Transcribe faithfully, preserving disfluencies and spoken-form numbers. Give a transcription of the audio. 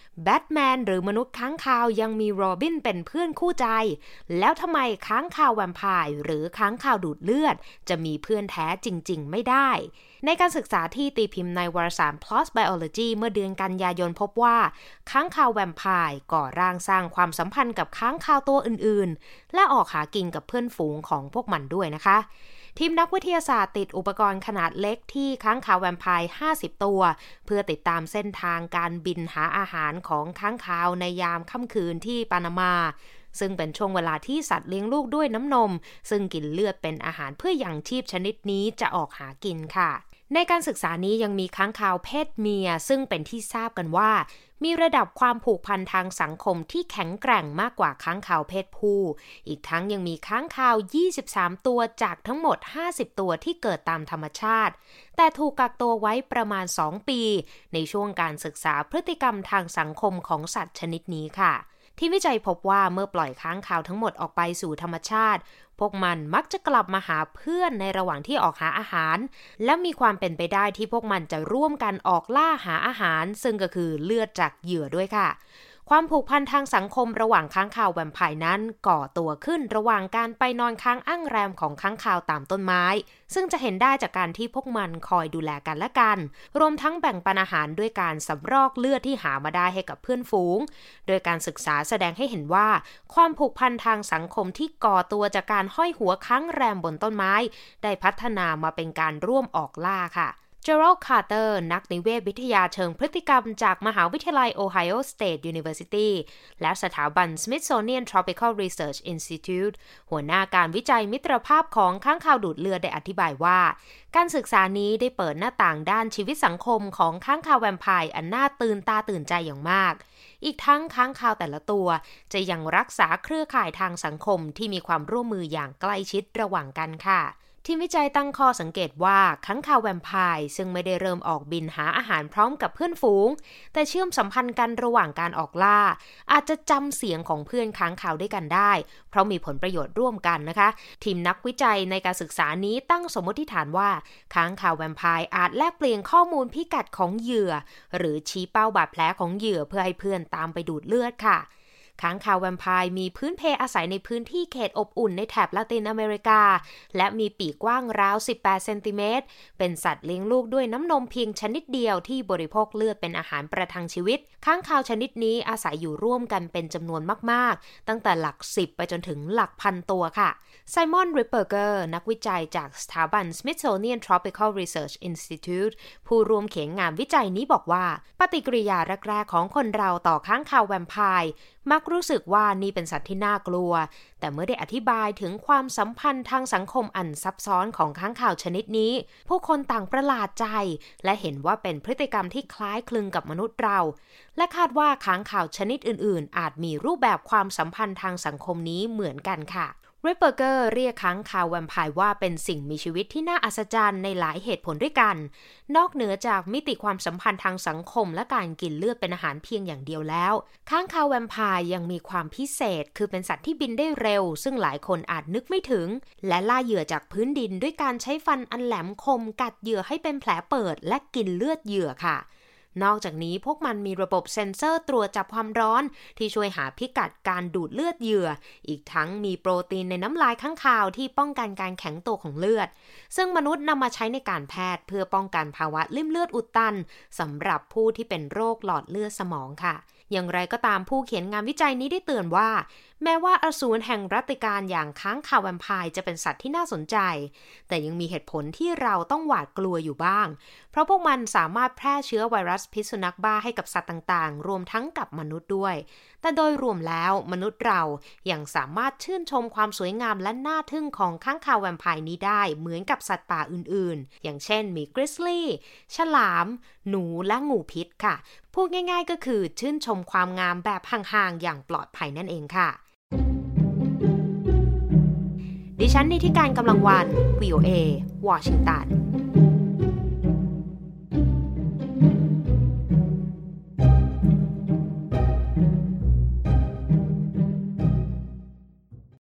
แบทแมนหรือมนุษย์ค้างคาวยังมีโรบินเป็นเพื่อนคู่ใจแล้วทำไมค้างคาวแวมไพร์หรือค้างคาวดูดเลือดจะมีเพื่อนแท้จริงๆไม่ได้ในการศึกษาที่ตีพิมพ์ในวารสาร พี แอล โอ เอส Biology เมื่อเดือนกันยายนพบว่าค้างคาวแวมไพร์ก่อร่างสร้างความสัมพันธ์กับค้างคาวตัวอื่นๆและออกหากินกับเพื่อนฝูงของพวกมันด้วยนะคะทีมนักวิทยาศาสตร์ติดอุปกรณ์ขนาดเล็กที่ค้างคาวแวมไพร์ห้าสิบตัวเพื่อติดตามเส้นทางการบินหาอาหารของค้างคาวในยามค่ำคืนที่ปานามาซึ่งเป็นช่วงเวลาที่สัตว์เลี้ยงลูกด้วยน้ำนมซึ่งกินเลือดเป็นอาหารเพื่อยังชีพชนิดนี้จะออกหากินค่ะในการศึกษานี้ยังมีค้างคาวเพศเมียซึ่งเป็นที่ทราบกันว่ามีระดับความผูกพันทางสังคมที่แข็งแกร่งมากกว่าค้างคาวเพศผู้อีกทั้งยังมีค้างคาวยี่สิบสามตัวจากทั้งหมดห้าสิบตัวที่เกิดตามธรรมชาติแต่ถูกกักตัวไว้ประมาณสองปีในช่วงการศึกษาพฤติกรรมทางสังคมของสัตว์ชนิดนี้ค่ะที่วิจัยพบว่าเมื่อปล่อยค้างคาวทั้งหมดออกไปสู่ธรรมชาติพวกมันมักจะกลับมาหาเพื่อนในระหว่างที่ออกหาอาหารและมีความเป็นไปได้ที่พวกมันจะร่วมกันออกล่าหาอาหารซึ่งก็คือเลือดจากเหยื่อด้วยค่ะความผูกพันทางสังคมระหว่างค้างคาวแวมไพร์นั้นก่อตัวขึ้นระหว่างการไปนอนค้างอ้างแรมของค้างคาวตามต้นไม้ซึ่งจะเห็นได้จากการที่พวกมันคอยดูแลกันและกันรวมทั้งแบ่งปันอาหารด้วยการสำรอกเลือดที่หามาได้ให้กับเพื่อนฝูงโดยการศึกษาแสดงให้เห็นว่าความผูกพันทางสังคมที่ก่อตัวจากการห้อยหัวค้างแรมบนต้นไม้ได้พัฒนามาเป็นการร่วมออกล่าค่ะเจอรัลด์ คาร์เตอร์นักนิเวศวิทยาเชิงพฤติกรรมจากมหาวิทยาลัย Ohio State University และสถาบัน Smithsonian Tropical Research Institute หัวหน้าการวิจัยมิตรภาพของค้างคาวดูดเลือดได้อธิบายว่าการศึกษานี้ได้เปิดหน้าต่างด้านชีวิตสังคมของค้างคาวแวมไพร์อันน่าตื่นตาตื่นใจอย่างมากอีกทั้งค้างคาวแต่ละตัวจะยังรักษาเครือข่ายทางสังคมที่มีความร่วมมืออย่างใกล้ชิดระหว่างกันค่ะทีมวิจัยตั้งข้อสังเกตว่าค้างคาวแวมไพร์ซึ่งไม่ได้เริ่มออกบินหาอาหารพร้อมกับเพื่อนฝูงแต่เชื่อมสัมพันธ์กันระหว่างการออกล่าอาจจะจำเสียงของเพื่อนค้างคาวด้วยกันได้เพราะมีผลประโยชน์ร่วมกันนะคะทีมนักวิจัยในการศึกษานี้ตั้งสมมติฐานว่าค้างคาวแวมไพร์อาจแลกเปลี่ยนข้อมูลพิกัดของเหยื่อหรือชี้เป้าบาดแผลของเหยื่อเพื่อให้เพื่อนตามไปดูดเลือดค่ะค้างคาวแวมไพร์มีพื้นเพอาศัยในพื้นที่เขตอบอุ่นในแถบละตินอเมริกาและมีปีกกว้างราวสิบแปดเซนติเมตรเป็นสัตว์เลี้ยงลูกด้วยน้ำนมเพียงชนิดเดียวที่บริโภคเลือดเป็นอาหารประทังชีวิตค้างคาวชนิดนี้อาศัยอยู่ร่วมกันเป็นจำนวนมากๆตั้งแต่หลักสิบไปจนถึงหลักพันตัวค่ะไซมอน ริปเปอร์เกอร์นักวิจัยจากสถาบัน Smithsonian Tropical Research Institute ผู้ร่วมเขียนงานวิจัยนี้บอกว่าปฏิกิริยาแรกๆของคนเราต่อค้างคาวแวมไพร์มักรู้สึกว่านี่เป็นสัตว์ที่น่ากลัวแต่เมื่อได้อธิบายถึงความสัมพันธ์ทางสังคมอันซับซ้อนของค้างคาวชนิดนี้ผู้คนต่างประหลาดใจและเห็นว่าเป็นพฤติกรรมที่คล้ายคลึงกับมนุษย์เราและคาดว่าค้างคาวชนิดอื่นๆอาจมีรูปแบบความสัมพันธ์ทางสังคมนี้เหมือนกันค่ะริปเปอร์เกอร์เรียกค้างคาวแวมไพร์ว่าเป็นสิ่งมีชีวิตที่น่าอัศจรรย์ในหลายเหตุผลด้วยกันนอกเหนือจากมิติความสัมพันธ์ทางสังคมและการกินเลือดเป็นอาหารเพียงอย่างเดียวแล้วค้างคาวแวมไพร์ยังมีความพิเศษคือเป็นสัตว์ที่บินได้เร็วซึ่งหลายคนอาจนึกไม่ถึงและล่าเหยื่อจากพื้นดินด้วยการใช้ฟันอันแหลมคมกัดเหยื่อให้เป็นแผลเปิดและกินเลือดเหยื่อค่ะนอกจากนี้พวกมันมีระบบเซ็นเซอร์ตรวจจับความร้อนที่ช่วยหาพิกัดการดูดเลือดเหยื่ออีกทั้งมีโปรตีนในน้ำลายค้างคาวที่ป้องกันการแข็งตัวของเลือดซึ่งมนุษย์นำมาใช้ในการแพทย์เพื่อป้องกันภาวะลิ่มเลือดอุดตันสำหรับผู้ที่เป็นโรคหลอดเลือดสมองค่ะอย่างไรก็ตามผู้เขียนงานวิจัยนี้ได้เตือนว่าแม้ว่าอสูรแห่งรัตติการอย่างค้างคาวแวมไพร์จะเป็นสัตว์ที่น่าสนใจแต่ยังมีเหตุผลที่เราต้องหวาดกลัวอยู่บ้างเพราะพวกมันสามารถแพร่เชื้อไวรัสพิษสุนัขบ้าให้กับสัตว์ต่างๆรวมทั้งกับมนุษย์ด้วยแต่โดยรวมแล้วมนุษย์เรายังสามารถชื่นชมความสวยงามและน่าทึ่งของค้างคาวแวมไพร์นี้ได้เหมือนกับสัตว์ป่าอื่นๆอย่างเช่นมีกริซลี่ฉลามหนูและงูพิษค่ะพูดง่ายๆก็คือชื่นชมความงามแบบห่างๆอย่างปลอดภัยนั่นเองค่ะดิฉันนิติการกำลังวัน วี โอ เอ วอชิงตัน